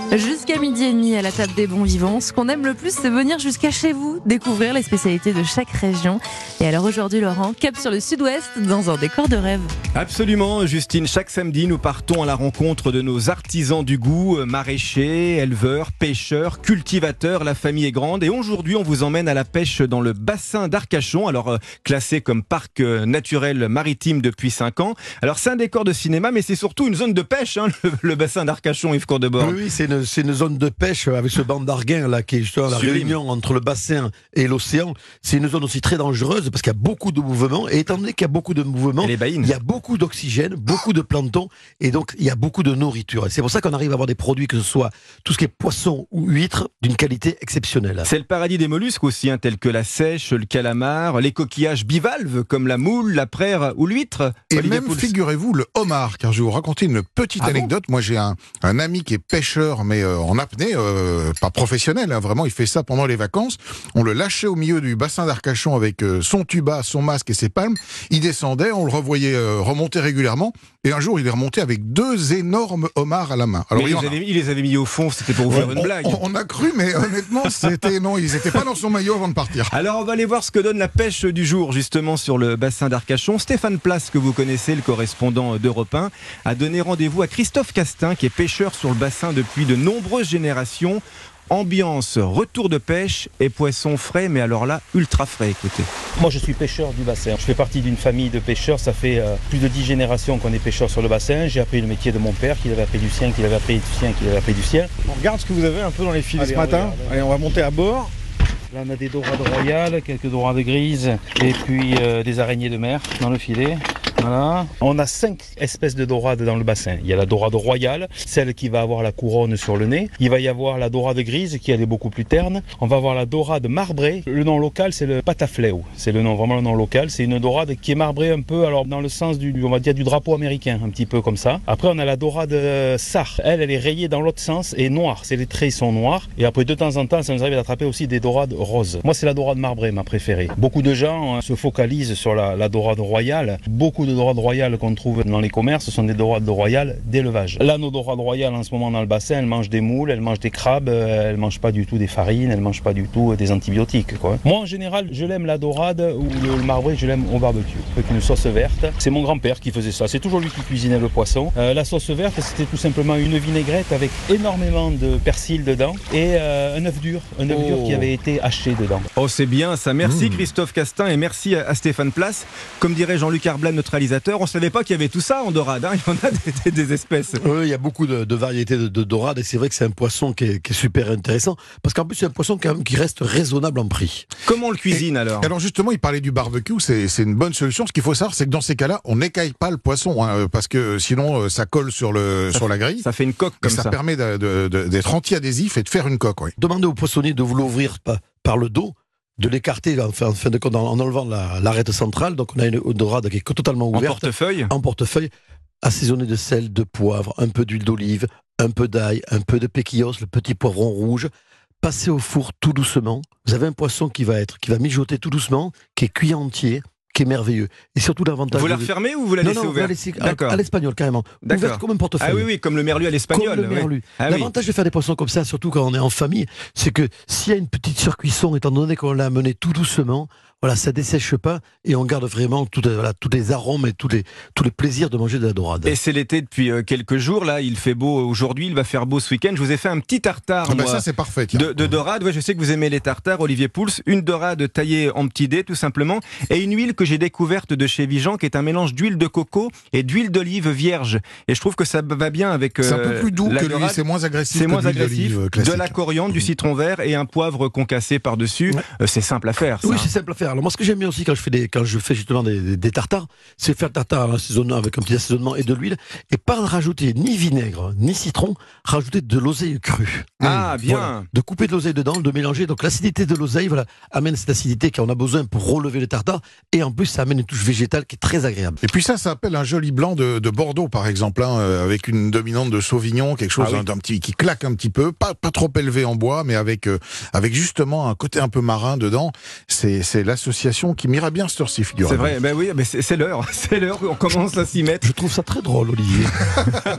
Jusqu'à 12h30 à la table des bons vivants. Ce qu'on aime le plus, c'est venir jusqu'à chez vous, découvrir les spécialités de chaque région. Et alors aujourd'hui, Laurent, cap sur le sud-ouest dans un décor de rêve. Absolument, Justine. Chaque samedi, nous partons à la rencontre de nos artisans du goût, maraîchers, éleveurs, pêcheurs, cultivateurs. La famille est grande. Et aujourd'hui, on vous emmène à la pêche dans le bassin d'Arcachon. Alors, classé comme parc naturel maritime depuis 5 ans. Alors, c'est un décor de cinéma, mais c'est surtout une zone de pêche, le bassin d'Arcachon, Yves Courdebord. Oui, c'est une zone de pêche avec ce banc d'Arguin là, qui est justement la réunion entre le bassin et l'océan. C'est une zone aussi très dangereuse parce qu'il y a beaucoup de mouvements. Et étant donné qu'il y a beaucoup de mouvements, il y a beaucoup d'oxygène, beaucoup de plancton, et donc il y a beaucoup de nourriture. Et c'est pour ça qu'on arrive à avoir des produits, que ce soit tout ce qui est poisson ou huître, d'une qualité exceptionnelle. C'est le paradis des mollusques aussi, tels que la sèche, le calamar, les coquillages bivalves comme la moule, la praire ou l'huître. Et même, figurez-vous, le homard, car je vais vous raconter une petite anecdote. Moi, j'ai un ami qui est pêcheur, mais en apnée, pas professionnel, vraiment, il fait ça pendant les vacances. On le lâchait au milieu du bassin d'Arcachon avec son tuba, son masque et ses palmes. Il descendait, on le revoyait remonter régulièrement. Et un jour, il est remonté avec 2 énormes homards à la main. Alors, il les avait mis au fond, c'était pour vous faire une blague. On a cru, mais honnêtement, non, ils n'étaient pas dans son maillot avant de partir. Alors, on va aller voir ce que donne la pêche du jour, justement, sur le bassin d'Arcachon. Stéphane Place, que vous connaissez, le correspondant d'Europe 1, a donné rendez-vous à Christophe Castin, qui est pêcheur sur le bassin depuis de nombreuses générations. Ambiance, retour de pêche et poissons frais, mais alors là, ultra frais, écoutez. Moi, je suis pêcheur du bassin. Je fais partie d'une famille de pêcheurs. Ça fait plus de 10 générations qu'on est pêcheur sur le bassin. J'ai appris le métier de mon père, qu'il avait appris du sien, qu'il avait appris du sien, qu'il avait appris du sien. On regarde ce que vous avez un peu dans les filets ce matin. Allez, on va monter à bord. Là, on a des dorades royales, quelques dorades grises et puis des araignées de mer dans le filet. Voilà. On a 5 espèces de dorades dans le bassin. Il y a la dorade royale, celle qui va avoir la couronne sur le nez. Il va y avoir la dorade grise qui elle est beaucoup plus terne. On va avoir la dorade marbrée. Le nom local, c'est le patafléau. C'est vraiment le nom local. C'est une dorade qui est marbrée un peu, alors dans le sens on va dire du drapeau américain, un petit peu comme ça. Après, on a la dorade sar. Elle est rayée dans l'autre sens et noire. Les traits sont noirs. Et après, de temps en temps, ça nous arrive d'attraper aussi des dorades roses. Moi, c'est la dorade marbrée, ma préférée. Beaucoup de gens se focalisent sur la dorade royale. Beaucoup de dorades royales qu'on trouve dans les commerces sont des dorades royales d'élevage. Là, nos dorades royales en ce moment dans le bassin, elles mangent des moules, elles mangent des crabes, elles mangent pas du tout des farines, elles mangent pas du tout des antibiotiques, quoi. Moi, en général, je l'aime la dorade ou le marbré, je l'aime au barbecue, avec une sauce verte. C'est mon grand-père qui faisait ça. C'est toujours lui qui cuisinait le poisson. La sauce verte, c'était tout simplement une vinaigrette avec énormément de persil dedans et un œuf dur qui avait été haché dedans. Oh, c'est bien ça. Merci Christophe Castin et merci à Stéphane Place. Comme dirait Jean-Luc Arblat, notre réalisateur, on ne savait pas qu'il y avait tout ça en dorade. Il y en a des espèces. Oui, il y a beaucoup de variétés de dorades et c'est vrai que c'est un poisson qui est super intéressant parce qu'en plus c'est un poisson quand même qui reste raisonnable en prix. Comment on le cuisine alors ? Alors justement, il parlait du barbecue, c'est une bonne solution. Ce qu'il faut savoir, c'est que dans ces cas-là, on n'écaille pas le poisson parce que sinon ça colle sur la grille. Ça fait une coque comme ça. Ça permet d'être anti-adhésif et de faire une coque. Oui. Demandez au poissonnier de vous l'ouvrir par le dos, de l'écarter en fin de compte en enlevant l'arête centrale. Donc on a une dorade qui est totalement ouverte. En portefeuille, assaisonné de sel, de poivre, un peu d'huile d'olive, un peu d'ail, un peu de péquillos, le petit poivron rouge. Passez au four tout doucement. Vous avez un poisson qui va mijoter tout doucement, qui est cuit entier, qui est merveilleux. Et surtout l'avantage... Vous la refermez ou vous la laissez ouverte ? À l'espagnol, carrément. Ouverte comme un portefeuille. Ah oui, comme le merlu à l'espagnol. Comme le merlu. L'avantage de faire des poissons comme ça, surtout quand on est en famille, c'est que s'il y a une petite surcuisson, étant donné qu'on l'a amené tout doucement, voilà, ça dessèche pas et on garde vraiment tous les arômes et tous les plaisirs de manger de la dorade. Et c'est l'été depuis quelques jours, là, il fait beau aujourd'hui, il va faire beau ce week-end. Je vous ai fait un petit tartare, ça c'est parfait. De dorade. Ouais, je sais que vous aimez les tartares, Olivier Pouls. Une dorade taillée en petits dés, tout simplement, et une huile que j'ai découverte de chez Vigeant, qui est un mélange d'huile de coco et d'huile d'olive vierge. Et je trouve que ça va bien avec c'est un peu plus doux que l'huile, c'est moins agressif. C'est moins agressif. De la coriandre, du citron vert et un poivre concassé par-dessus. Ouais. C'est simple à faire. Oui, c'est simple à faire. Alors moi, ce que j'aime bien aussi quand je fais justement des tartares, c'est faire le tartare avec un petit assaisonnement et de l'huile, et pas rajouter ni vinaigre ni citron, rajouter de l'oseille crue. Ah bien. Voilà. De couper de l'oseille dedans, de mélanger. Donc l'acidité de l'oseille, amène cette acidité qu'on a besoin pour relever le tartare, et en plus ça amène une touche végétale qui est très agréable. Et puis ça s'appelle un joli blanc de Bordeaux par exemple, avec une dominante de Sauvignon, quelque chose d'un petit qui claque un petit peu, pas trop élevé en bois, mais avec justement un côté un peu marin dedans. C'est l'association qui m'ira bien cette heure-ci, figurez-vous. C'est vrai, oui, mais c'est l'heure, on commence à s'y mettre. Je trouve ça très drôle, Olivier.